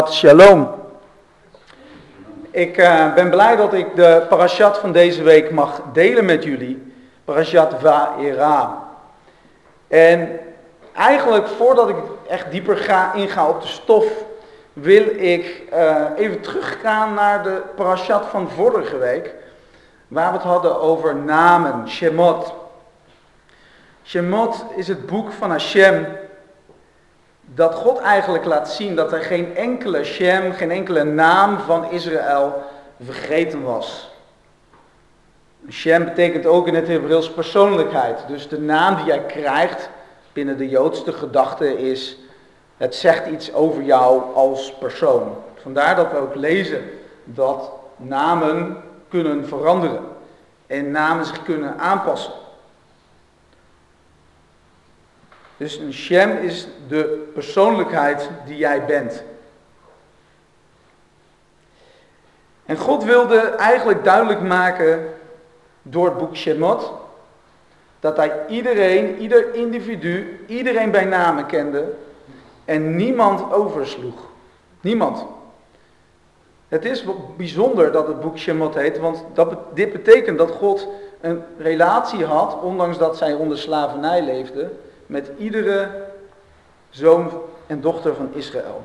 Shalom. Ik ben blij dat ik de parashat van deze week mag delen met jullie. Parashat Va'era. En eigenlijk voordat ik echt dieper inga op de stof, wil ik even teruggaan naar de parashat van vorige week. Waar we het hadden over namen, Shemot. Shemot is het boek van Hashem. Dat God eigenlijk laat zien dat er geen enkele Shem, geen enkele naam van Israël vergeten was. Shem betekent ook in het Hebreeuws persoonlijkheid. Dus de naam die jij krijgt binnen de Joodse gedachte is, het zegt iets over jou als persoon. Vandaar dat we ook lezen dat namen kunnen veranderen en namen zich kunnen aanpassen. Dus een Shem is de persoonlijkheid die jij bent. En God wilde eigenlijk duidelijk maken door het boek Shemot, dat hij ieder individu, iedereen bij name kende en niemand oversloeg. Niemand. Het is bijzonder dat het boek Shemot heet, want dit betekent dat God een relatie had, ondanks dat zij onder slavernij leefden, met iedere zoon en dochter van Israël.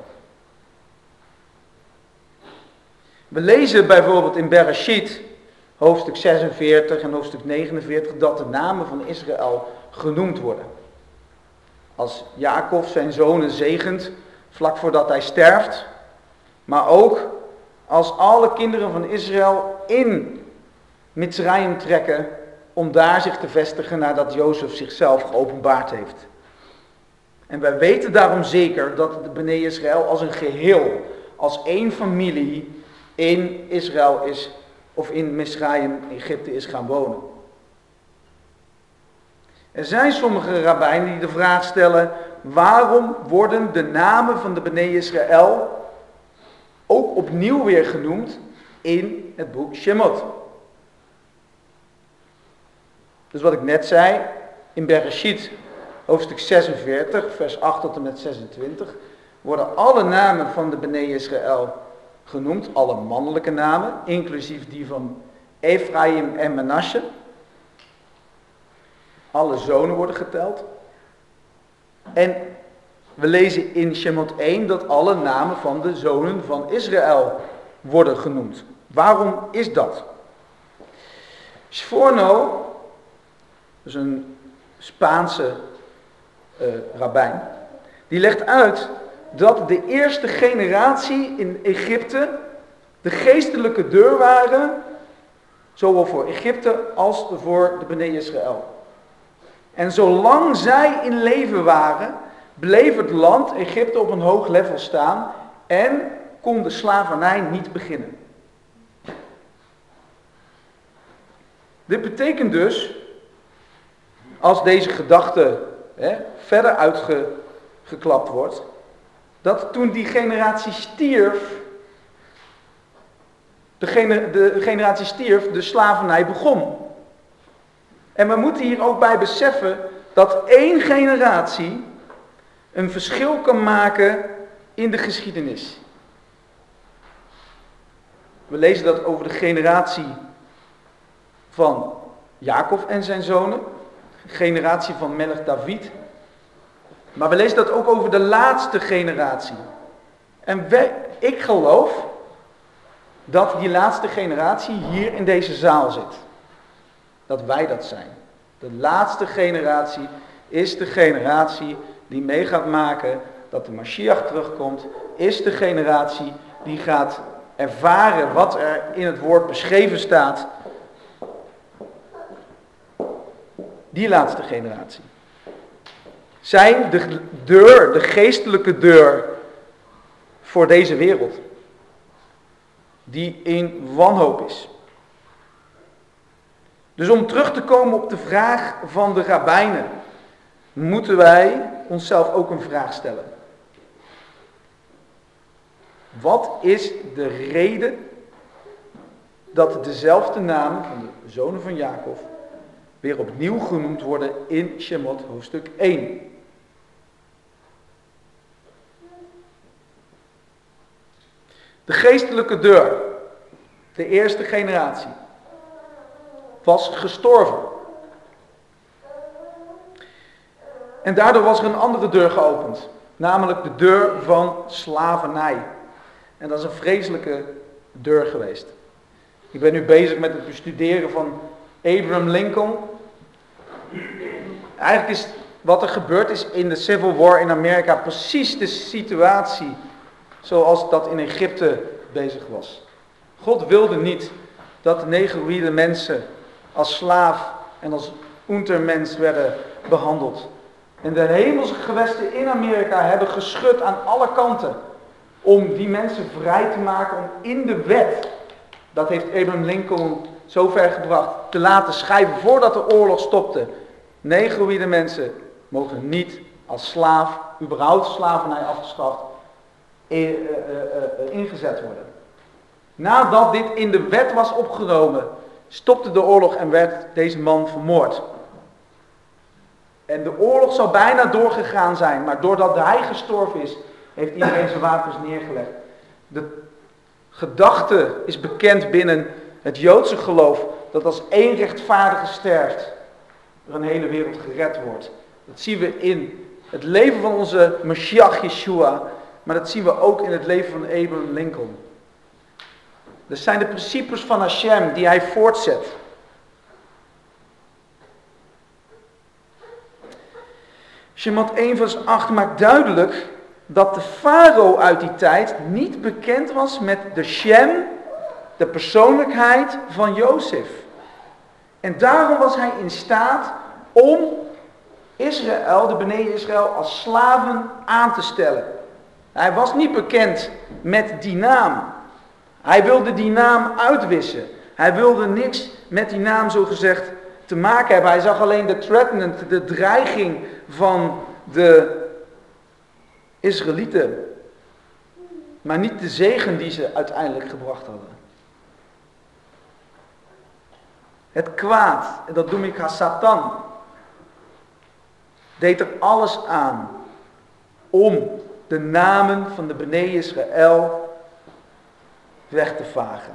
We lezen bijvoorbeeld in Bereshit, hoofdstuk 46 en hoofdstuk 49, dat de namen van Israël genoemd worden. Als Jacob zijn zonen zegent, vlak voordat hij sterft, maar ook als alle kinderen van Israël in Mitzrayim trekken, om daar zich te vestigen nadat Jozef zichzelf geopenbaard heeft. En wij weten daarom zeker dat de Bnei Israël als een geheel, als één familie in Israël is, of in Mitzrayim, Egypte is gaan wonen. Er zijn sommige rabbijnen die de vraag stellen, waarom worden de namen van de Bnei Israël ook opnieuw weer genoemd in het boek Shemot? Dus wat ik net zei, in Bereshit, hoofdstuk 46, vers 8 tot en met 26, worden alle namen van de Bnei Israël genoemd, alle mannelijke namen, inclusief die van Ephraim en Manasse. Alle zonen worden geteld. En we lezen in Shemot 1 dat alle namen van de zonen van Israël worden genoemd. Waarom is dat? Sforno, dus een Spaanse rabbijn, die legt uit dat de eerste generatie in Egypte de geestelijke deur waren, zowel voor Egypte als voor de Bnei Israël. En zolang zij in leven waren, bleef het land Egypte op een hoog level staan en kon de slavernij niet beginnen. Dit betekent dus, als deze gedachte verder uitgeklapt wordt, dat toen die generatie stierf, de slavernij begon. En we moeten hier ook bij beseffen dat één generatie een verschil kan maken in de geschiedenis. We lezen dat over de generatie van Jacob en zijn zonen, de generatie van Melech David. Maar we lezen dat ook over de laatste generatie. En ik geloof dat die laatste generatie hier in deze zaal zit. Dat wij dat zijn. De laatste generatie is de generatie die mee gaat maken dat de Mashiach terugkomt. Is de generatie die gaat ervaren wat er in het woord beschreven staat. Die laatste generatie. Zijn de deur, de geestelijke deur voor deze wereld. Die in wanhoop is. Dus om terug te komen op de vraag van de rabbijnen, moeten wij onszelf ook een vraag stellen. Wat is de reden dat dezelfde namen van de zonen van Jacob weer opnieuw genoemd worden in Shemot hoofdstuk 1? De geestelijke deur, de eerste generatie, was gestorven. En daardoor was er een andere deur geopend. Namelijk de deur van slavernij. En dat is een vreselijke deur geweest. Ik ben nu bezig met het bestuderen van Abraham Lincoln. Eigenlijk is wat er gebeurd is in de Civil War in Amerika precies de situatie zoals dat in Egypte bezig was. God wilde niet dat de negroïde mensen als slaaf en als untermens werden behandeld. En de hemelse gewesten in Amerika hebben geschud aan alle kanten om die mensen vrij te maken, om in de wet, dat heeft Abraham Lincoln zo ver gebracht, te laten schrijven voordat de oorlog stopte. Negroïde mensen mogen niet als slaaf, überhaupt slavernij afgeschaft, ingezet worden. Nadat dit in de wet was opgenomen, stopte de oorlog en werd deze man vermoord. En de oorlog zou bijna doorgegaan zijn, maar doordat hij gestorven is, heeft iedereen zijn wapens neergelegd. De gedachte is bekend binnen het Joodse geloof, dat als één rechtvaardige sterft, er een hele wereld gered wordt. Dat zien we in het leven van onze Mashiach Yeshua, maar dat zien we ook in het leven van Abraham Lincoln. Dat zijn de principes van Hashem die hij voortzet. Shemot 1 vers 8 maakt duidelijk dat de farao uit die tijd niet bekend was met de Shem, de persoonlijkheid van Jozef. En daarom was hij in staat om Israël, de Bnei Israël, als slaven aan te stellen. Hij was niet bekend met die naam. Hij wilde die naam uitwissen. Hij wilde niks met die naam zogezegd te maken hebben. Hij zag alleen de threatened, de dreiging van de Israëlieten. Maar niet de zegen die ze uiteindelijk gebracht hadden. Het kwaad, en dat noem ik Satan, deed er alles aan om de namen van de Bnei Israël weg te vagen.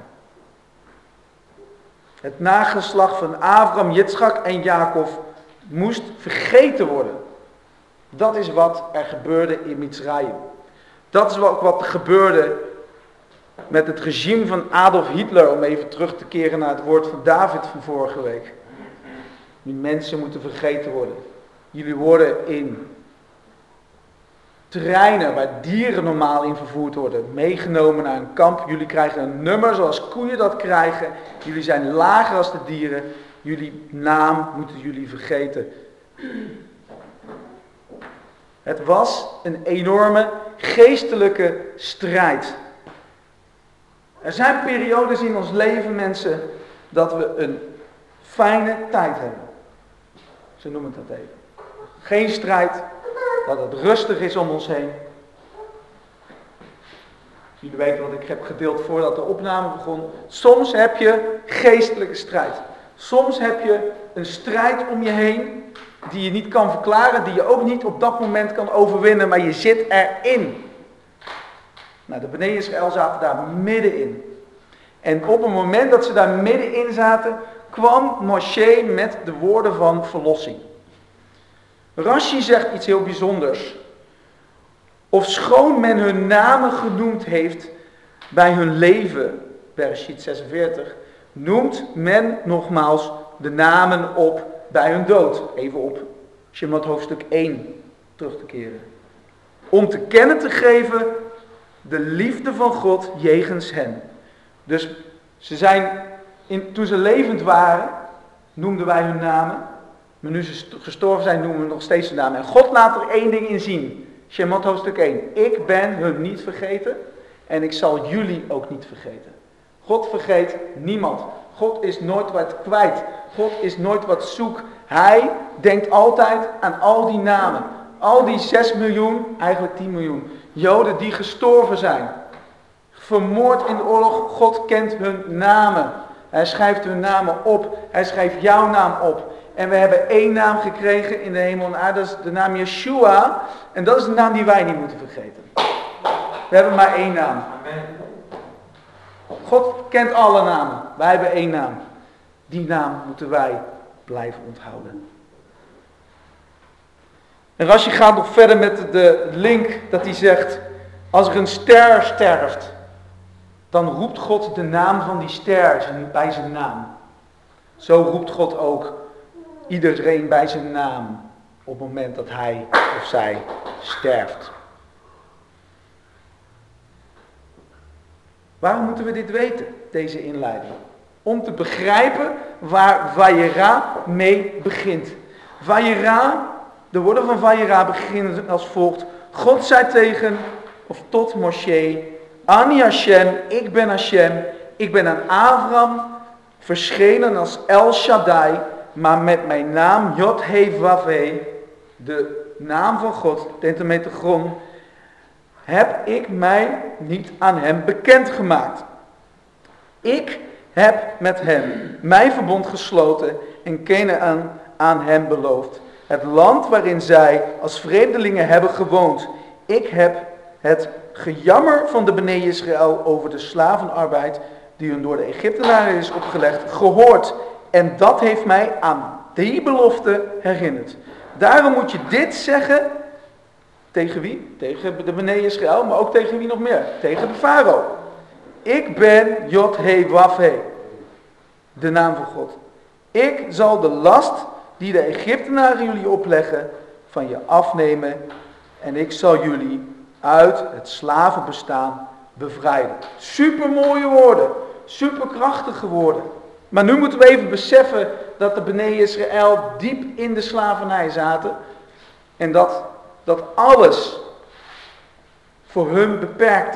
Het nageslacht van Abraham, Jitschak en Jacob moest vergeten worden. Dat is wat er gebeurde in Mitzrayim. Dat is ook wat er gebeurde met het regime van Adolf Hitler, om even terug te keren naar het woord van David van vorige week. Die mensen moeten vergeten worden. Jullie worden in treinen waar dieren normaal in vervoerd worden, meegenomen naar een kamp. Jullie krijgen een nummer zoals koeien dat krijgen. Jullie zijn lager als de dieren. Jullie naam moeten jullie vergeten. Het was een enorme geestelijke strijd. Er zijn periodes in ons leven, mensen, dat we een fijne tijd hebben. Zo noemen we dat even. Geen strijd, dat het rustig is om ons heen. Jullie weten wat ik heb gedeeld voordat de opname begon. Soms heb je geestelijke strijd. Soms heb je een strijd om je heen die je niet kan verklaren, die je ook niet op dat moment kan overwinnen, maar je zit erin. Nou, de Bnei Israël zaten daar middenin. En op het moment dat ze daar middenin zaten, kwam Moshe met de woorden van verlossing. Rashi zegt iets heel bijzonders. Ofschoon men hun namen genoemd heeft bij hun leven, Bereshit 46, noemt men nogmaals de namen op bij hun dood. Even op Shemot hoofdstuk 1 terug te keren. Om te kennen te geven de liefde van God jegens hen. Dus ze zijn, toen ze levend waren, noemden wij hun namen. Maar nu ze gestorven zijn, noemen we nog steeds hun namen. En God laat er één ding in zien. Shemot hoofdstuk 1. Ik ben hun niet vergeten. En ik zal jullie ook niet vergeten. God vergeet niemand. God is nooit wat kwijt. God is nooit wat zoek. Hij denkt altijd aan al die namen. Al die 6 miljoen, eigenlijk 10 miljoen Joden die gestorven zijn. Vermoord in de oorlog. God kent hun namen. Hij schrijft hun namen op. Hij schrijft jouw naam op. En we hebben één naam gekregen in de hemel en aarde. Dat is de naam Yeshua. En dat is de naam die wij niet moeten vergeten. We hebben maar één naam. God kent alle namen. Wij hebben één naam. Die naam moeten wij blijven onthouden. En als je gaat nog verder met de link dat hij zegt, als er een ster sterft, dan roept God de naam van die ster bij zijn naam. Zo roept God ook iedereen bij zijn naam op het moment dat hij of zij sterft. Waarom moeten we dit weten, deze inleiding? Om te begrijpen waar Vayera mee begint. Vayera, de woorden van Vayera beginnen als volgt. God zei tegen, of tot Moshe, Ani Hashem, ik ben Hashem, ik ben aan Abraham verschenen als El Shaddai, maar met mijn naam Yod-Heh-Wav-Heh, de naam van God, Tetragrammaton, heb ik mij niet aan hem bekendgemaakt. Ik heb met hem mijn verbond gesloten en Kanaan aan hem beloofd. Het land waarin zij als vreemdelingen hebben gewoond. Ik heb het gejammer van de Bnei Israël over de slavenarbeid die hun door de Egyptenaren is opgelegd, gehoord. En dat heeft mij aan die belofte herinnerd. Daarom moet je dit zeggen. Tegen wie? Tegen de Bnei Israël, maar ook tegen wie nog meer? Tegen de farao. Ik ben Yod-Heh-Wav-Heh, de naam van God. Ik zal de last die de Egyptenaren jullie opleggen van je afnemen en ik zal jullie uit het slavenbestaan bevrijden. Supermooie woorden, superkrachtige woorden. Maar nu moeten we even beseffen dat de Bnei Israël diep in de slavernij zaten en dat alles voor hun beperkte.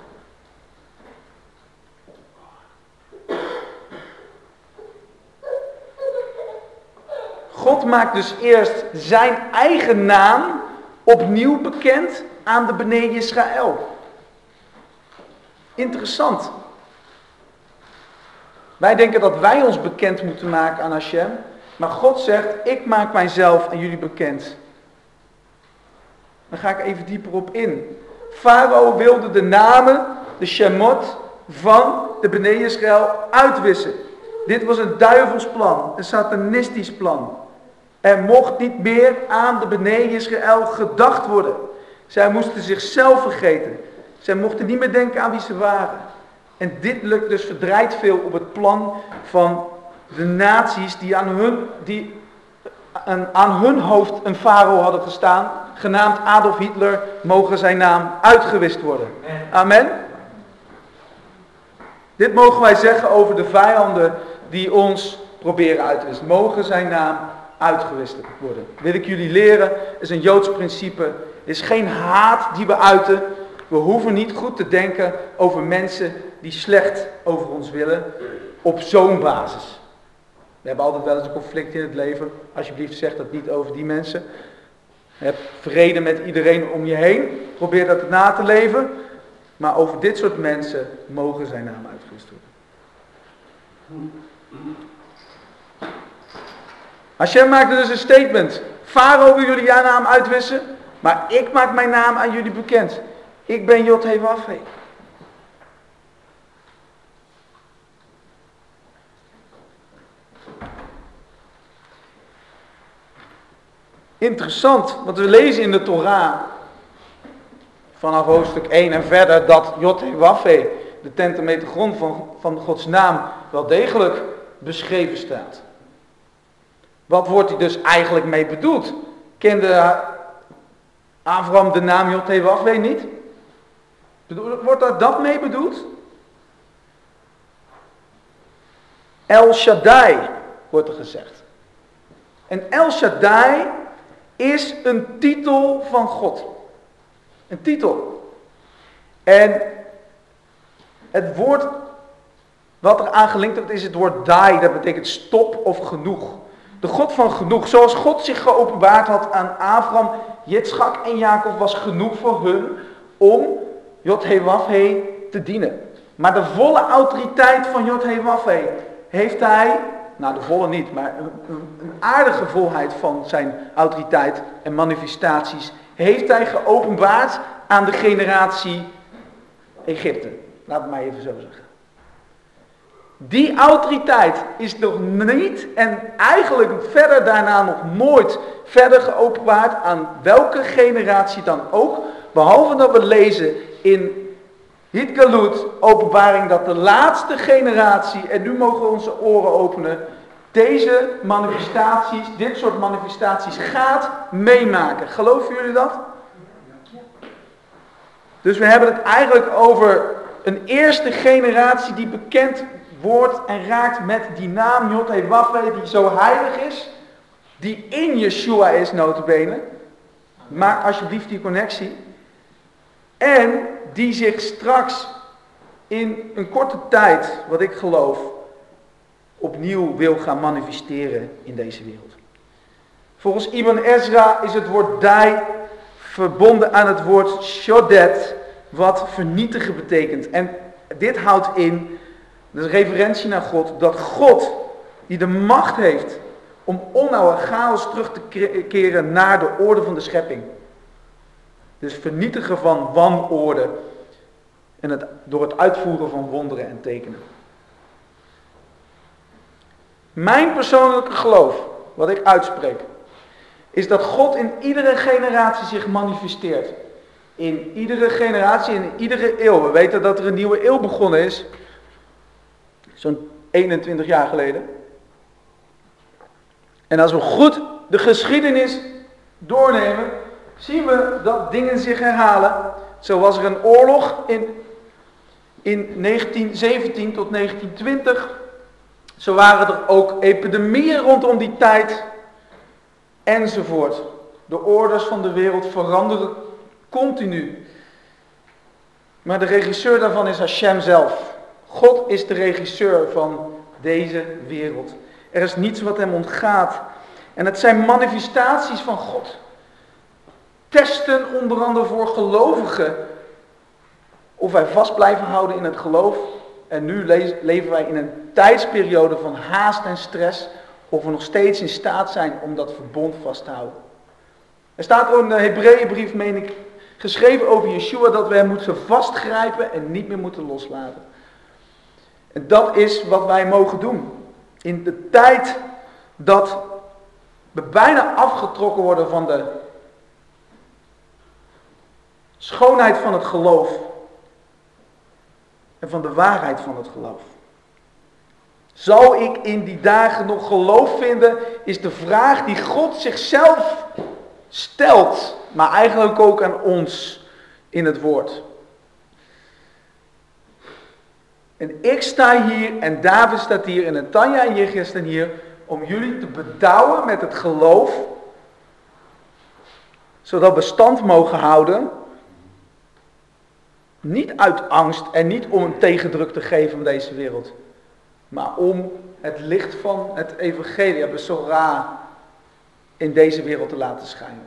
God maakt dus eerst zijn eigen naam opnieuw bekend aan de Bnei Israël. Interessant. Wij denken dat wij ons bekend moeten maken aan Hashem. Maar God zegt, ik maak mijzelf aan jullie bekend. Dan ga ik even dieper op in. Farao wilde de namen, de Shemot, van de Bnei Israël uitwissen. Dit was een duivels plan, een satanistisch plan. Er mocht niet meer aan de Bnei Israël gedacht worden. Zij moesten zichzelf vergeten. Zij mochten niet meer denken aan wie ze waren. En dit lukt dus verdraait veel op het plan van de naties die aan hun hoofd een farao hadden gestaan, genaamd Adolf Hitler, mogen zijn naam uitgewist worden. Amen. Dit mogen wij zeggen over de vijanden die ons proberen uit te wissen. Mogen zijn naam uitgewist worden. Wil ik jullie leren, is een Joods principe, is geen haat die we uiten. We hoeven niet goed te denken over mensen die slecht over ons willen op zo'n basis. We hebben altijd wel eens een conflict in het leven. Alsjeblieft zeg dat niet over die mensen. Heb vrede met iedereen om je heen. Probeer dat na te leven. Maar over dit soort mensen mogen zijn naam uitgewist worden. Hashem maakte dus een statement. Farao wil jullie jouw naam uitwissen. Maar ik maak mijn naam aan jullie bekend. Ik ben Yod-Heh-Wav-Heh. Interessant, want we lezen in de Torah vanaf hoofdstuk 1 en verder dat Yod-Heh-Wav-Heh, de tetragrammaton van Gods naam, wel degelijk beschreven staat. Wat wordt hij dus eigenlijk mee bedoeld? Kende Abraham de naam Yod-Heh-Wav-Heh niet? Wordt daar dat mee bedoeld? El Shaddai wordt er gezegd. En El Shaddai is een titel van God. Een titel. En het woord wat er aan gelinkt wordt is het woord dai. Dat betekent stop of genoeg. De God van genoeg. Zoals God zich geopenbaard had aan Abraham, Jitschak en Jacob was genoeg voor hun om Yod-Heh-Wav-Heh te dienen. Maar de volle autoriteit van Yod-Heh-Wav-Heh heeft hij, nou de volle niet, maar een aardige volheid van zijn autoriteit en manifestaties, heeft hij geopenbaard aan de generatie Egypte. Laat het maar even zo zeggen. Die autoriteit is nog niet en eigenlijk verder daarna nog nooit verder geopenbaard aan welke generatie dan ook. Behalve dat we lezen in Hitgalut, openbaring, dat de laatste generatie, en nu mogen we onze oren openen, deze manifestaties, dit soort manifestaties gaat meemaken. Geloven jullie dat? Dus we hebben het eigenlijk over een eerste generatie die bekend wordt en raakt met die naam Yod-Heh-Wav-Heh, die zo heilig is, die in Yeshua is nota bene. Maak alsjeblieft die connectie. En die zich straks in een korte tijd, wat ik geloof, opnieuw wil gaan manifesteren in deze wereld. Volgens Ibn Ezra is het woord dai verbonden aan het woord shodet, wat vernietigen betekent. En dit houdt in, de referentie naar God, dat God, die de macht heeft om onoude chaos terug te keren naar de orde van de schepping. Dus vernietigen van wanorde en door het uitvoeren van wonderen en tekenen. Mijn persoonlijke geloof, wat ik uitspreek, is dat God in iedere generatie zich manifesteert. In iedere generatie, in iedere eeuw. We weten dat er een nieuwe eeuw begonnen is. Zo'n 21 jaar geleden. En als we goed de geschiedenis doornemen, zien we dat dingen zich herhalen. Zo was er een oorlog in 1917 tot 1920. Zo waren er ook epidemieën rondom die tijd. Enzovoort. De orders van de wereld veranderen continu. Maar de regisseur daarvan is Hashem zelf. God is de regisseur van deze wereld. Er is niets wat hem ontgaat. En het zijn manifestaties van God. Testen onder andere voor gelovigen. Of wij vast blijven houden in het geloof. En nu leven wij in een tijdsperiode van haast en stress. Of we nog steeds in staat zijn om dat verbond vast te houden. Er staat ook in de Hebreeënbrief, meen ik, geschreven over Yeshua, dat we hem moeten vastgrijpen en niet meer moeten loslaten. En dat is wat wij mogen doen. In de tijd dat we bijna afgetrokken worden van de schoonheid van het geloof. En van de waarheid van het geloof. Zal ik in die dagen nog geloof vinden, is de vraag die God zichzelf stelt, maar eigenlijk ook aan ons in het woord. En ik sta hier en David staat hier en Tanja en Jechia staan hier om jullie te bedouwen met het geloof, zodat we stand mogen houden, niet uit angst en niet om een tegendruk te geven aan deze wereld, maar om het licht van het evangelie, Besorah, in deze wereld te laten schijnen.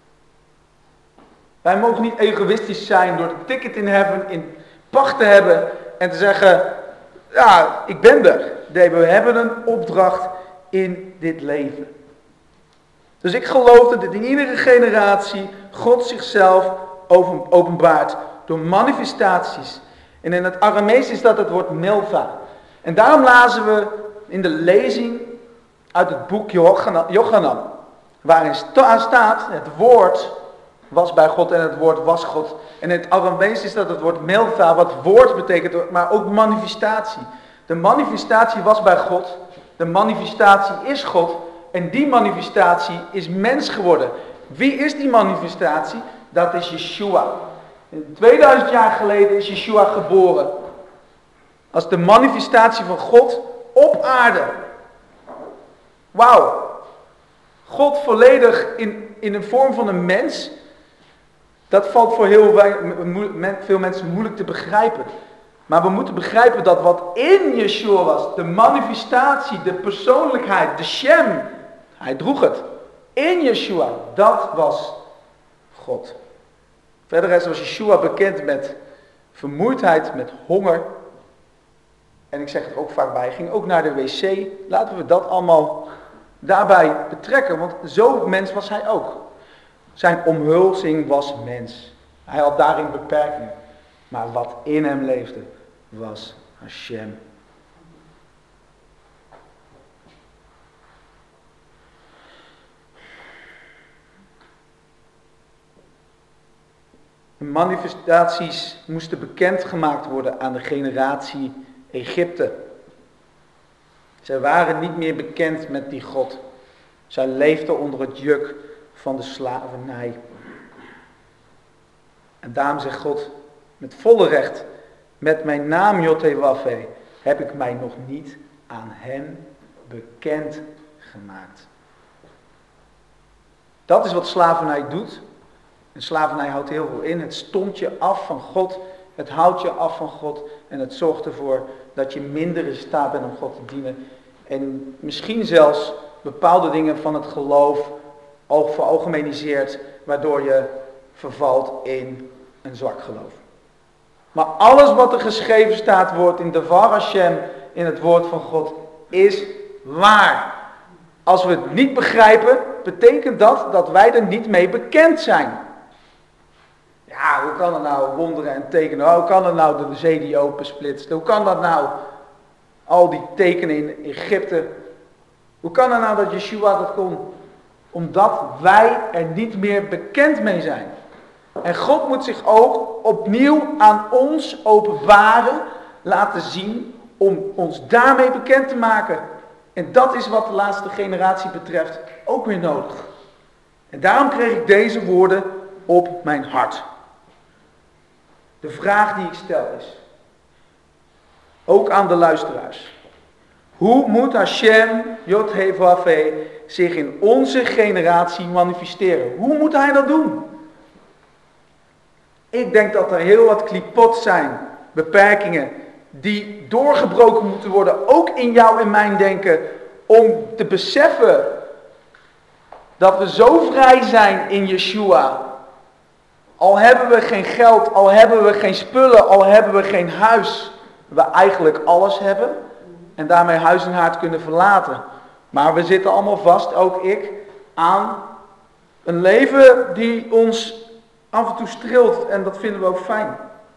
Wij mogen niet egoïstisch zijn door de ticket in heaven in pacht te hebben en te zeggen, ja, ik ben er. Nee, we hebben een opdracht in dit leven. Dus ik geloof dat in iedere generatie God zichzelf openbaart door manifestaties. En in het Aramees is dat het woord milva. En daarom lazen we in de lezing uit het boek Jochanan, waarin staat, het woord was bij God en het woord was God. En in het Aramees is dat het woord milva, wat woord betekent, maar ook manifestatie. De manifestatie was bij God, de manifestatie is God en die manifestatie is mens geworden. Wie is die manifestatie? Dat is Yeshua. 2000 jaar geleden is Yeshua geboren. Als de manifestatie van God op aarde. Wauw. God volledig in de vorm van een mens. Dat valt voor veel mensen moeilijk te begrijpen. Maar we moeten begrijpen dat wat in Yeshua was, de manifestatie, de persoonlijkheid, de Shem, hij droeg het. In Yeshua, dat was God. Verder was Yeshua bekend met vermoeidheid, met honger. En ik zeg er ook vaak bij, hij ging ook naar de wc. Laten we dat allemaal daarbij betrekken, want zo mens was hij ook. Zijn omhulzing was mens. Hij had daarin beperkingen. Maar wat in hem leefde, was Hashem. De manifestaties moesten bekendgemaakt worden aan de generatie Egypte. Zij waren niet meer bekend met die God. Zij leefden onder het juk van de slavernij. En daarom zegt God met volle recht, met mijn naam Jod-Heh-Wav-Heh heb ik mij nog niet aan hen bekend gemaakt. Dat is wat slavernij doet. En slavernij houdt heel veel in. Het stomt je af van God. Het houdt je af van God. En het zorgt ervoor dat je minder in staat bent om God te dienen. En misschien zelfs bepaalde dingen van het geloof veralgemeniseert, waardoor je vervalt in een zwak geloof. Maar alles wat er geschreven staat wordt in Devar Hashem, in het woord van God, is waar. Als we het niet begrijpen, betekent dat wij er niet mee bekend zijn. Ja, hoe kan het nou wonderen en tekenen? Hoe kan het nou de zee die open splitst? Hoe kan dat nou? Al die tekenen in Egypte. Hoe kan het nou dat Yeshua dat kon? Omdat wij er niet meer bekend mee zijn. En God moet zich ook opnieuw aan ons openbaren, laten zien, om ons daarmee bekend te maken. En dat is wat de laatste generatie betreft ook weer nodig. En daarom kreeg ik deze woorden op mijn hart. De vraag die ik stel is, ook aan de luisteraars. Hoe moet Hashem, Jod-Heh-Wav-Heh, zich in onze generatie manifesteren? Hoe moet hij dat doen? Ik denk dat er heel wat klipot zijn, beperkingen, die doorgebroken moeten worden, ook in jou en mijn denken, om te beseffen dat we zo vrij zijn in Yeshua. Al hebben we geen geld, al hebben we geen spullen, al hebben we geen huis, we eigenlijk alles hebben en daarmee huis en haard kunnen verlaten. Maar we zitten allemaal vast, ook ik, aan een leven die ons af en toe streelt en dat vinden we ook fijn.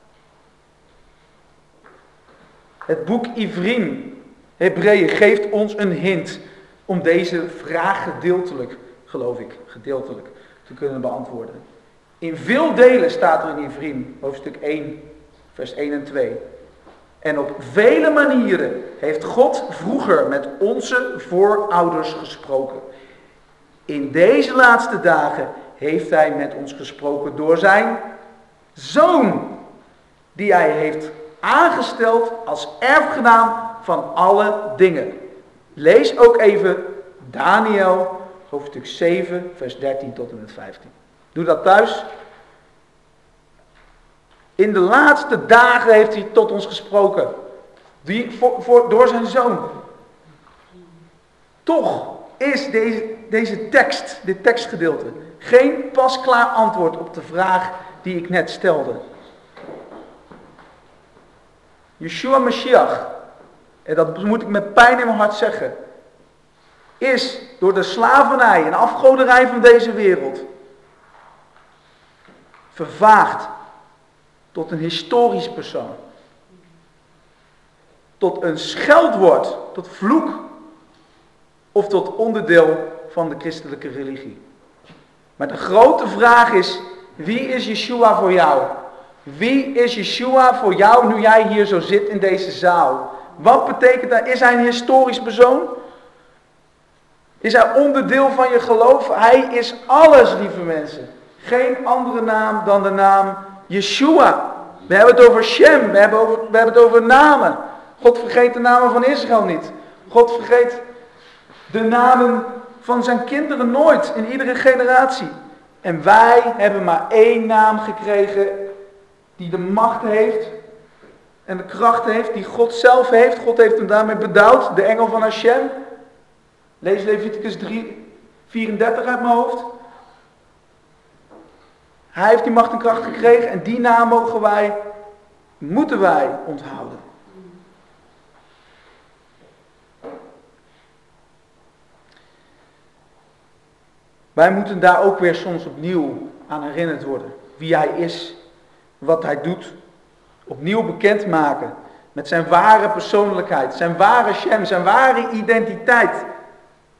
Het boek Ivrim, Hebreeën, geeft ons een hint om deze vraag gedeeltelijk, geloof ik, gedeeltelijk te kunnen beantwoorden. In veel delen staat er in Ivrim, hoofdstuk 1, vers 1 en 2. En op vele manieren heeft God vroeger met onze voorouders gesproken. In deze laatste dagen heeft hij met ons gesproken door zijn Zoon, die hij heeft aangesteld als erfgenaam van alle dingen. Lees ook even Daniel, hoofdstuk 7, vers 13 tot en met 15. Doe dat thuis. In de laatste dagen heeft hij tot ons gesproken. Door zijn Zoon. Toch is deze tekst, dit tekstgedeelte, geen pasklaar antwoord op de vraag die ik net stelde. Yeshua Mashiach, en dat moet ik met pijn in mijn hart zeggen, is door de slavernij en afgoderij van deze wereld vervaagd tot een historisch persoon. Tot een scheldwoord, tot vloek of tot onderdeel van de christelijke religie. Maar de grote vraag is, wie is Yeshua voor jou? Wie is Yeshua voor jou nu jij hier zo zit in deze zaal? Wat betekent dat? Is hij een historisch persoon? Is hij onderdeel van je geloof? Hij is alles, lieve mensen. Geen andere naam dan de naam Yeshua. We hebben het over Shem, we hebben het over namen. God vergeet de namen van Israël niet. God vergeet de namen van zijn kinderen nooit, in iedere generatie. En wij hebben maar één naam gekregen die de macht heeft en de kracht heeft, die God zelf heeft. God heeft hem daarmee bedouwd, de engel van Hashem. Lees Leviticus 3:34 uit mijn hoofd. Hij heeft die macht en kracht gekregen en die naam moeten wij onthouden. Wij moeten daar ook weer soms opnieuw aan herinnerd worden. Wie hij is, wat hij doet. Opnieuw bekendmaken met zijn ware persoonlijkheid, zijn ware Shem, zijn ware identiteit.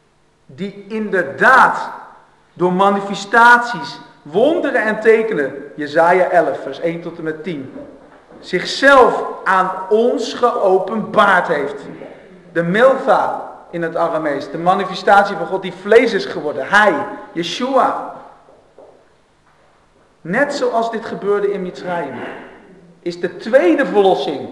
Die inderdaad door manifestaties, wonderen en tekenen Jesaja 11, vers 1 tot en met 10, zichzelf aan ons geopenbaard heeft. De Milva in het Aramees, de manifestatie van God die vlees is geworden. Hij, Yeshua. Net zoals dit gebeurde in Mitzrayim, is de tweede verlossing.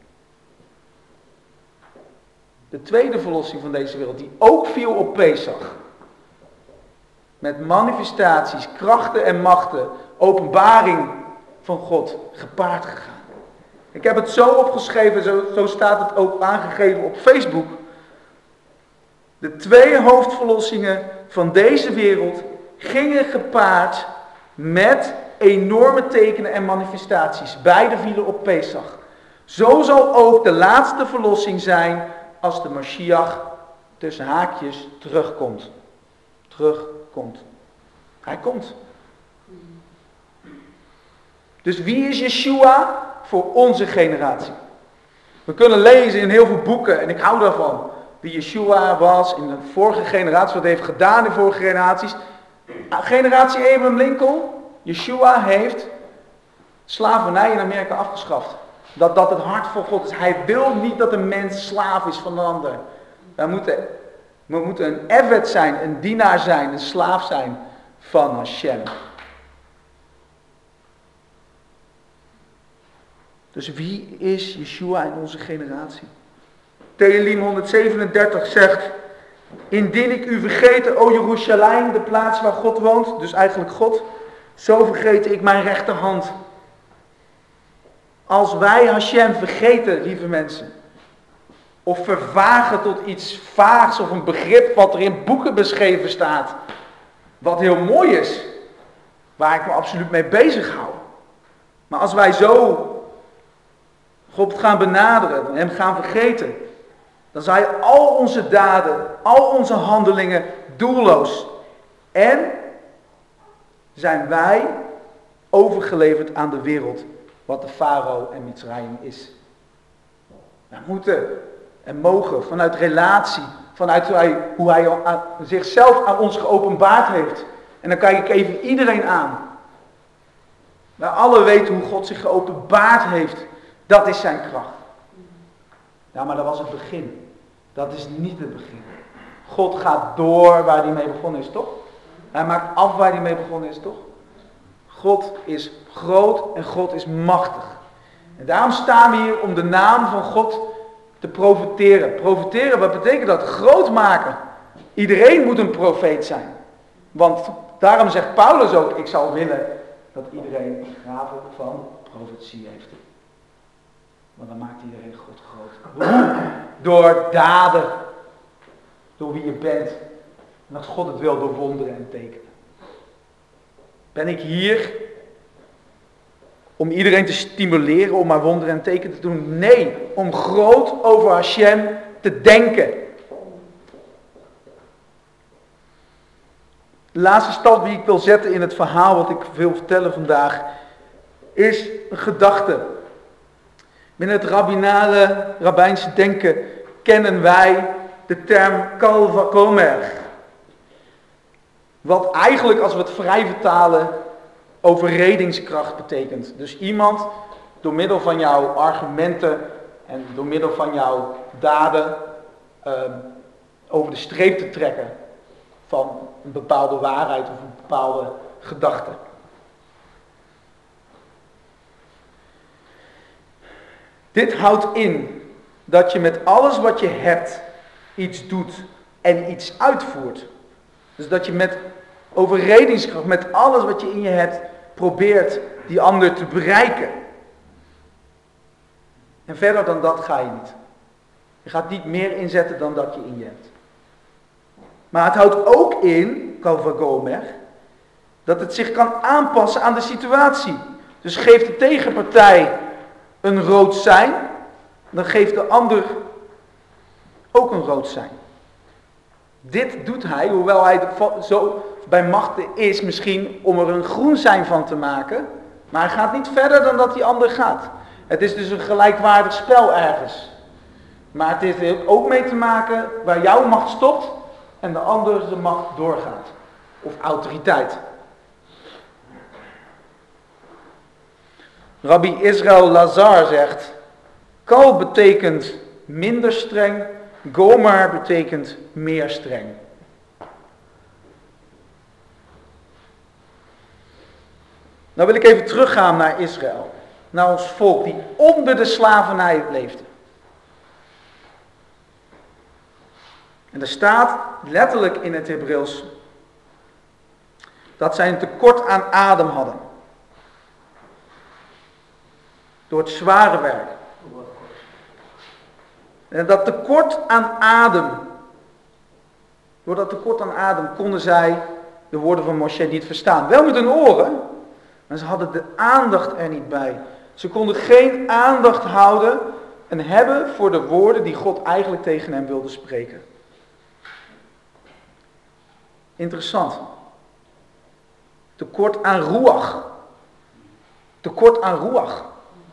De tweede verlossing van deze wereld, die ook viel op Pesach. Met manifestaties, krachten en machten, openbaring van God gepaard gegaan. Ik heb het zo opgeschreven, zo staat het ook aangegeven op Facebook. De twee hoofdverlossingen van deze wereld gingen gepaard met enorme tekenen en manifestaties. Beide vielen op Pesach. Zo zal ook de laatste verlossing zijn als de Mashiach tussen haakjes terugkomt. Hij komt. Dus wie is Yeshua voor onze generatie? We kunnen lezen in heel veel boeken, en ik hou daarvan, wie Yeshua was in de vorige generatie, wat hij heeft gedaan in vorige generaties. Generatie Abraham Lincoln, Yeshua heeft slavernij in Amerika afgeschaft. Dat het hart van God is. Hij wil niet dat een mens slaaf is van een ander. We moeten een evet zijn, een dienaar zijn, een slaaf zijn van Hashem. Dus wie is Yeshua in onze generatie? Tehillim 137 zegt: indien ik u vergeten, o Jeruzalem, de plaats waar God woont, dus eigenlijk God, zo vergeten ik mijn rechterhand. Als wij Hashem vergeten, lieve mensen, of vervagen tot iets vaags of een begrip wat er in boeken beschreven staat, wat heel mooi is, waar ik me absoluut mee bezig hou. Maar als wij zo God gaan benaderen, hem gaan vergeten, dan zijn al onze daden, al onze handelingen doelloos. En zijn wij overgeleverd aan de wereld, wat de farao en Mitzrayim is. Wij moeten en mogen vanuit relatie, vanuit hoe hij zichzelf aan ons geopenbaard heeft. En dan kijk ik even iedereen aan. Wij alle weten hoe God zich geopenbaard heeft. Dat is zijn kracht. Ja, maar dat was het begin. Dat is niet het begin. God gaat door waar hij mee begonnen is, toch? Hij maakt af waar hij mee begonnen is, toch? God is groot en God is machtig. En daarom staan we hier om de naam van God te profeteren. Profeteren, wat betekent dat? Groot maken. Iedereen moet een profeet zijn. Want daarom zegt Paulus ook, ik zou willen dat iedereen een gave van profetie heeft. Want dan maakt iedereen God groot. Hoe? Door daden. Door wie je bent. En als God het wil, door wonderen en tekenen. Ben ik hier om iedereen te stimuleren om maar wonderen en tekenen te doen? Nee, om groot over Hashem te denken. De laatste stap die ik wil zetten in het verhaal wat ik wil vertellen vandaag, is een gedachte. Binnen het rabbijnse denken kennen wij de term kal vakomer. Wat eigenlijk, als we het vrij vertalen, overredingskracht betekent. Dus iemand door middel van jouw argumenten en door middel van jouw daden over de streep te trekken van een bepaalde waarheid of een bepaalde gedachte. Dit houdt in dat je met alles wat je hebt iets doet en iets uitvoert. Dus dat je met overredingskracht, met alles wat je in je hebt, probeert die ander te bereiken. En verder dan dat ga je niet. Je gaat niet meer inzetten dan dat je in je hebt. Maar het houdt ook in, Kalvagomer, dat het zich kan aanpassen aan de situatie. Dus geeft de tegenpartij een rood sein, dan geeft de ander ook een rood sein. Dit doet hij, hoewel hij zo bij machten is misschien om er een groen sein van te maken, maar hij gaat niet verder dan dat die ander gaat. Het is dus een gelijkwaardig spel ergens. Maar het heeft ook mee te maken waar jouw macht stopt en de andere de macht doorgaat. Of autoriteit. Rabbi Israël Lazar zegt, Kal betekent minder streng, Gomer betekent meer streng. Nou wil ik even teruggaan naar Israël. Naar ons volk die onder de slavernij leefde. En er staat letterlijk in het Hebreeuws dat zij een tekort aan adem hadden. Door het zware werk. En dat tekort aan adem. Door dat tekort aan adem konden zij de woorden van Moshe niet verstaan. Wel met hun oren, maar ze hadden de aandacht er niet bij. Ze konden geen aandacht houden en hebben voor de woorden die God eigenlijk tegen hem wilde spreken. Interessant. Tekort aan ruach. Tekort aan ruach.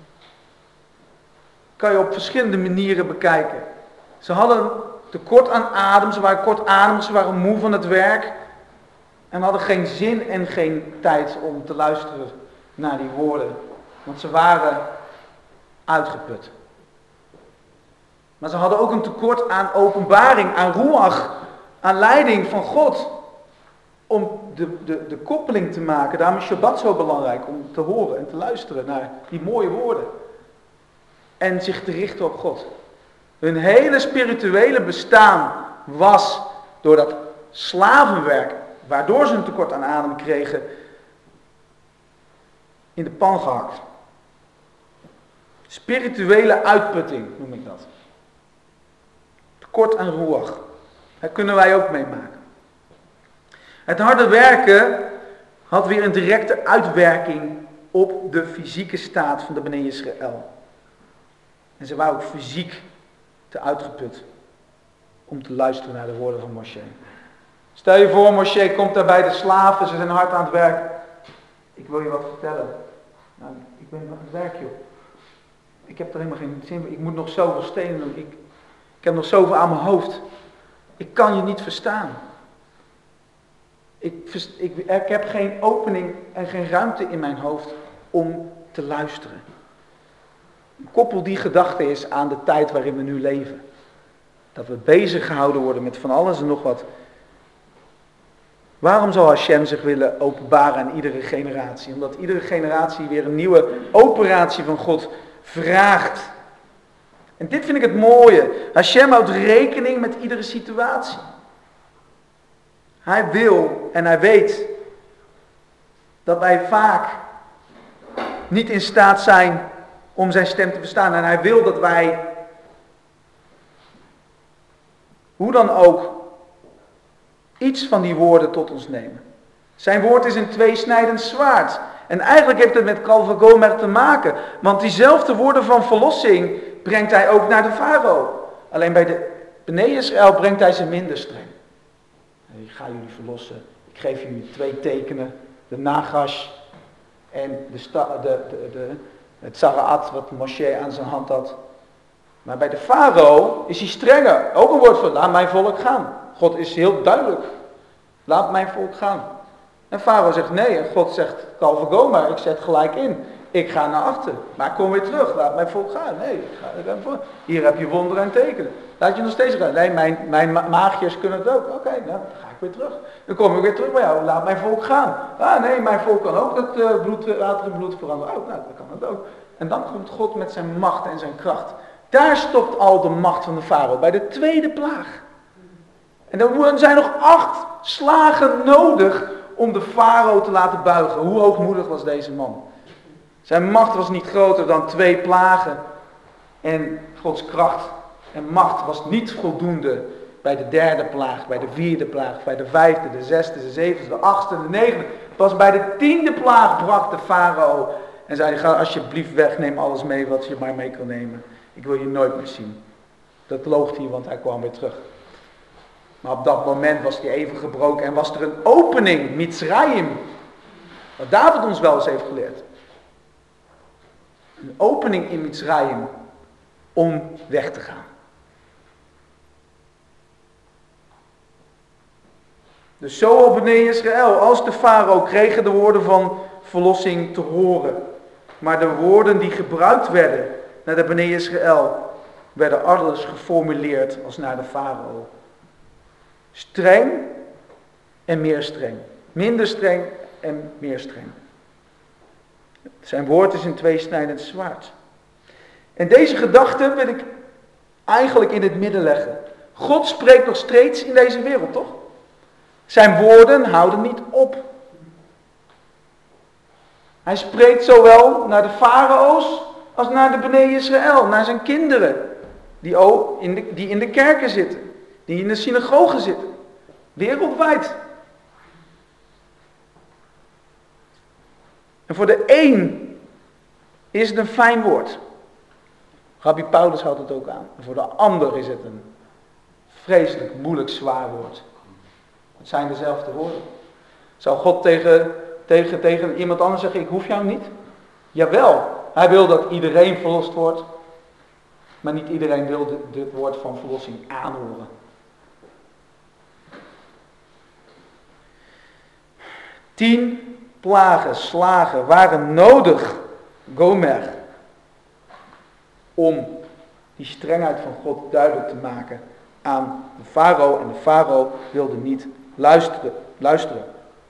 Kan je op verschillende manieren bekijken. Ze hadden tekort aan adem, ze waren kortademig, ze waren moe van het werk. En hadden geen zin en geen tijd om te luisteren naar die woorden. Want ze waren uitgeput. Maar ze hadden ook een tekort aan openbaring, aan ruach, aan leiding van God. Om de koppeling te maken. Daarom is Shabbat zo belangrijk, om te horen en te luisteren naar die mooie woorden. En zich te richten op God. Hun hele spirituele bestaan was door dat slavenwerk, waardoor ze een tekort aan adem kregen, in de pan gehakt. Spirituele uitputting noem ik dat. Tekort aan ruach. Dat kunnen wij ook meemaken. Het harde werken had weer een directe uitwerking op de fysieke staat van de Bnei Israël. En ze waren ook fysiek te uitgeput om te luisteren naar de woorden van Moshe. Stel je voor, Moshe komt daar bij de slaven, ze zijn hard aan het werk. Ik wil je wat vertellen. Nou, ik ben aan het werk, joh. Ik heb er helemaal geen zin in. Ik moet nog zoveel stenen doen. Ik heb nog zoveel aan mijn hoofd. Ik kan je niet verstaan. Ik heb geen opening en geen ruimte in mijn hoofd om te luisteren. Koppel die gedachte eens aan de tijd waarin we nu leven. Dat we bezig gehouden worden met van alles en nog wat. Waarom zou Hashem zich willen openbaren aan iedere generatie? Omdat iedere generatie weer een nieuwe operatie van God vraagt. En dit vind ik het mooie. Hashem houdt rekening met iedere situatie. Hij wil en hij weet dat wij vaak niet in staat zijn om zijn stem te verstaan. En hij wil dat wij, hoe dan ook, iets van die woorden tot ons nemen. Zijn woord is een tweesnijdend zwaard. En eigenlijk heeft het met Kal vagomer te maken. Want diezelfde woorden van verlossing brengt hij ook naar de farao. Alleen bij de Bnei Israël brengt hij ze minder streng. Ik ga jullie verlossen. Ik geef jullie 2 tekenen. De Nagash en het Zaraat wat Moshe aan zijn hand had. Maar bij de farao is hij strenger. Ook een woord van laat mijn volk gaan. God is heel duidelijk. Laat mijn volk gaan. En farao zegt nee. En God zegt Kal vagomer, ik zet gelijk in. Ik ga naar achter. Maar ik kom weer terug. Laat mijn volk gaan. Nee, ik ga voor. Hier heb je wonderen en tekenen. Laat je nog steeds gaan. Nee, mijn magiërs kunnen het ook. Oké, nou, dan ga ik weer terug. Dan kom ik weer terug bij jou. Laat mijn volk gaan. Ah nee, mijn volk kan ook dat water in bloed veranderen. Oh, nou, dan kan het ook. En dan komt God met zijn macht en zijn kracht. Daar stopt al de macht van de farao. Bij de 2e plaag. En dan zijn nog 8 slagen nodig om de farao te laten buigen. Hoe hoogmoedig was deze man? Zijn macht was niet groter dan 2 plagen. En Gods kracht en macht was niet voldoende bij de 3e plaag, bij de 4e plaag, bij de 5e, de 6e, de 7e, de 8e, de 9e. Pas bij de 10e plaag brak de farao en zei: ga alsjeblieft weg, neem alles mee wat je maar mee kan nemen. Ik wil je nooit meer zien. Dat loog hij, want hij kwam weer terug. Maar op dat moment was hij even gebroken en was er een opening, Mitzrayim. Wat David ons wel eens heeft geleerd. Een opening in Mitzrayim om weg te gaan. Dus zo op Bnei Israël, als de farao kregen de woorden van verlossing te horen. Maar de woorden die gebruikt werden naar de Bnei Israël, werden alles geformuleerd als naar de farao. Streng en meer streng. Minder streng en meer streng. Zijn woord is een tweesnijdend zwaard. En deze gedachte wil ik eigenlijk in het midden leggen. God spreekt nog steeds in deze wereld, toch? Zijn woorden houden niet op. Hij spreekt zowel naar de farao's als naar de Bnei Israël, naar zijn kinderen. Die in de kerken zitten, die in de synagogen zitten. Wereldwijd. En voor de een is het een fijn woord. Rabbi Paulus houdt het ook aan. En voor de ander is het een vreselijk moeilijk zwaar woord. Het zijn dezelfde woorden. Zou God tegen iemand anders zeggen, ik hoef jou niet? Jawel, hij wil dat iedereen verlost wordt. Maar niet iedereen wil dit woord van verlossing aanhoren. 10 plagen, slagen waren nodig, Gomer, om die strengheid van God duidelijk te maken aan de farao. En de farao wilde niet luisteren.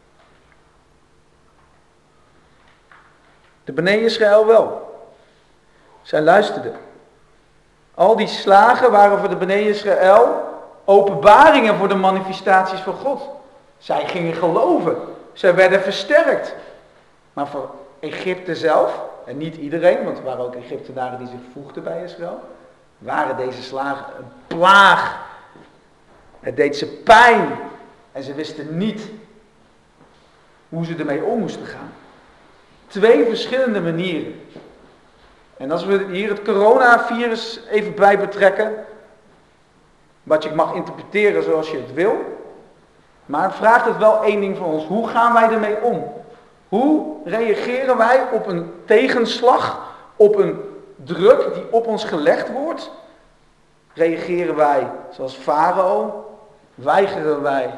De Bnei Israël wel. Zij luisterden. Al die slagen waren voor de Bnei Israël openbaringen voor de manifestaties van God. Zij gingen geloven. Zij werden versterkt. Maar voor Egypte zelf, en niet iedereen, want er waren ook Egyptenaren die zich voegden bij Israël, waren deze slagen een plaag. Het deed ze pijn. En ze wisten niet hoe ze ermee om moesten gaan. 2 verschillende manieren. En als we hier het coronavirus even bij betrekken, wat je mag interpreteren zoals je het wil, maar vraagt het wel één ding van ons. Hoe gaan wij ermee om? Hoe reageren wij op een tegenslag, op een druk die op ons gelegd wordt? Reageren wij zoals farao? Weigeren wij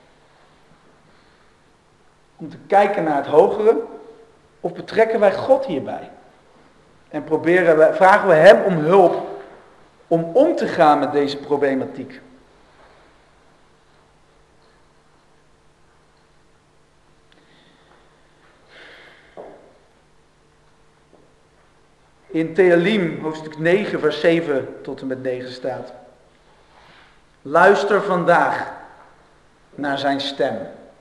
om te kijken naar het hogere? Of betrekken wij God hierbij? En vragen we hem om hulp om om te gaan met deze problematiek? In Tehilim, hoofdstuk 9, vers 7 tot en met 9 staat: luister vandaag naar zijn stem.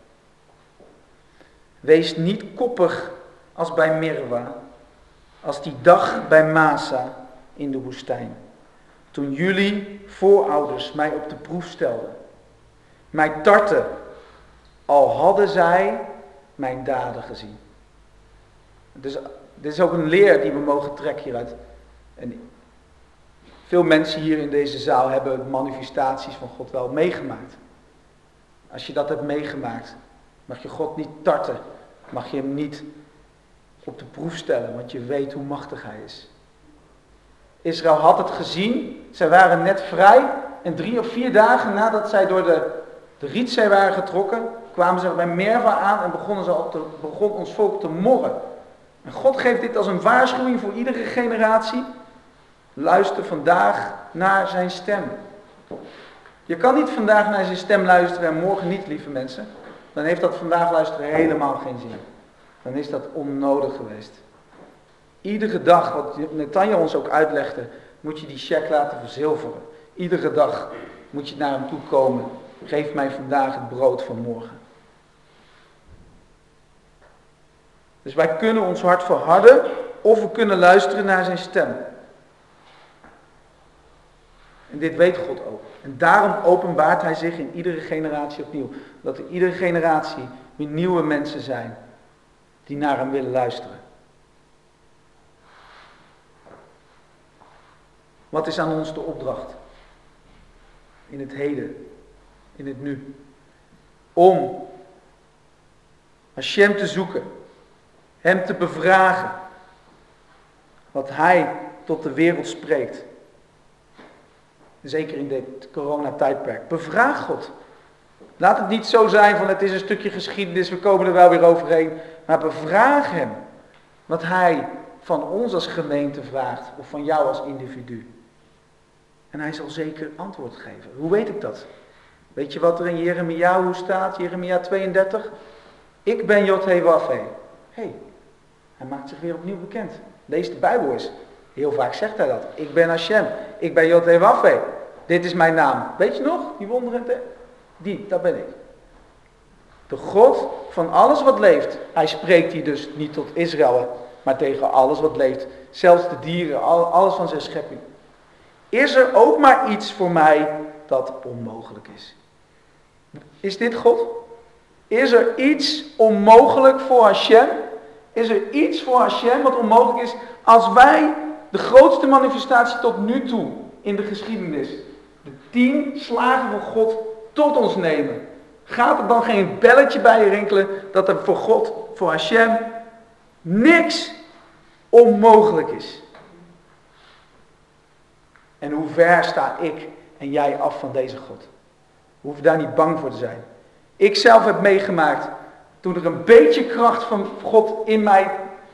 Wees niet koppig als bij Merwa, als die dag bij Masa in de woestijn. Toen jullie voorouders mij op de proef stelden. Mij tartten, al hadden zij mijn daden gezien. Dus dit is ook een leer die we mogen trekken hieruit. En veel mensen hier in deze zaal hebben manifestaties van God wel meegemaakt. Als je dat hebt meegemaakt, mag je God niet tarten. Mag je hem niet op de proef stellen, want je weet hoe machtig hij is. Israël had het gezien, zij waren net vrij en 3 of 4 dagen nadat zij door de Rietzee waren getrokken, kwamen ze bij Merwa aan en begon ons volk te morren. En God geeft dit als een waarschuwing voor iedere generatie. Luister vandaag naar zijn stem. Je kan niet vandaag naar zijn stem luisteren en morgen niet, lieve mensen. Dan heeft dat vandaag luisteren helemaal geen zin. Dan is dat onnodig geweest. Iedere dag, wat Netanja ons ook uitlegde, moet je die cheque laten verzilveren. Iedere dag moet je naar hem toe komen. Geef mij vandaag het brood van morgen. Dus wij kunnen ons hart verharden of we kunnen luisteren naar zijn stem. En dit weet God ook. En daarom openbaart hij zich in iedere generatie opnieuw. Dat er iedere generatie weer nieuwe mensen zijn die naar hem willen luisteren. Wat is aan ons de opdracht? In het heden, in het nu. Om Hashem te zoeken. Hem te bevragen. Wat hij tot de wereld spreekt. Zeker in dit coronatijdperk. Bevraag God. Laat het niet zo zijn van het is een stukje geschiedenis, we komen er wel weer overheen. Maar bevraag hem. Wat hij van ons als gemeente vraagt, of van jou als individu. En hij zal zeker antwoord geven. Hoe weet ik dat? Weet je wat er in Jeremia staat? Jeremia 32. Ik ben Jod-Heh-Wav-Heh. Hé, hij maakt zich weer opnieuw bekend. Lees de Bijbel eens. Heel vaak zegt hij dat. Ik ben Hashem. Ik ben Jod-Heh-Wav-Heh. Dit is mijn naam. Weet je nog? Die wonderen. Dat ben ik. De God van alles wat leeft. Hij spreekt hier dus niet tot Israël, maar tegen alles wat leeft. Zelfs de dieren, alles van zijn schepping. Is er ook maar iets voor mij dat onmogelijk is? Is dit God? Is er iets onmogelijk voor Hashem? Is er iets voor Hashem wat onmogelijk is? Als wij de grootste manifestatie tot nu toe in de geschiedenis, de 10 slagen van God tot ons nemen, gaat er dan geen belletje bij je rinkelen dat er voor God, voor Hashem, niks onmogelijk is? En hoe ver sta ik en jij af van deze God? We hoeven daar niet bang voor te zijn. Ik zelf heb meegemaakt, toen er een beetje kracht van God in mij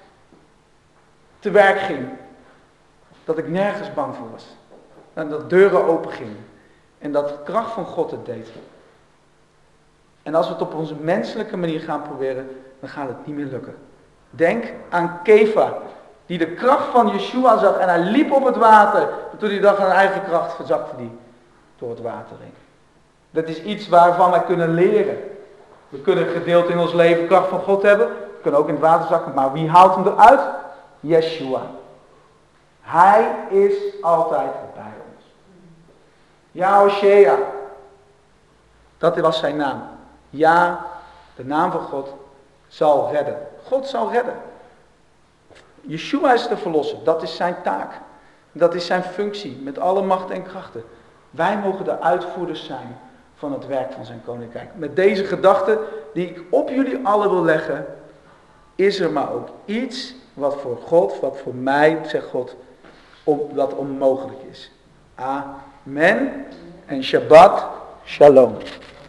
te werk ging, dat ik nergens bang voor was. En dat deuren open gingen. En dat de kracht van God het deed. En als we het op onze menselijke manier gaan proberen, dan gaat het niet meer lukken. Denk aan Kefa, die de kracht van Yeshua zag en hij liep op het water. En toen hij dacht aan eigen kracht, verzakte hij door het water heen. Dat is iets waarvan wij kunnen leren. We kunnen gedeeld in ons leven kracht van God hebben. We kunnen ook in het water zakken. Maar wie haalt hem eruit? Yeshua. Hij is altijd bij ons. Yahoshua. Dat was zijn naam. Ja, de naam van God zal redden. God zal redden. Yeshua is de verlosser. Dat is zijn taak. Dat is zijn functie. Met alle macht en krachten. Wij mogen de uitvoerders zijn van het werk van zijn koninkrijk. Met deze gedachte die ik op jullie allen wil leggen, is er maar ook iets wat voor God, wat voor mij, zegt God, wat onmogelijk is. Amen en Shabbat Shalom.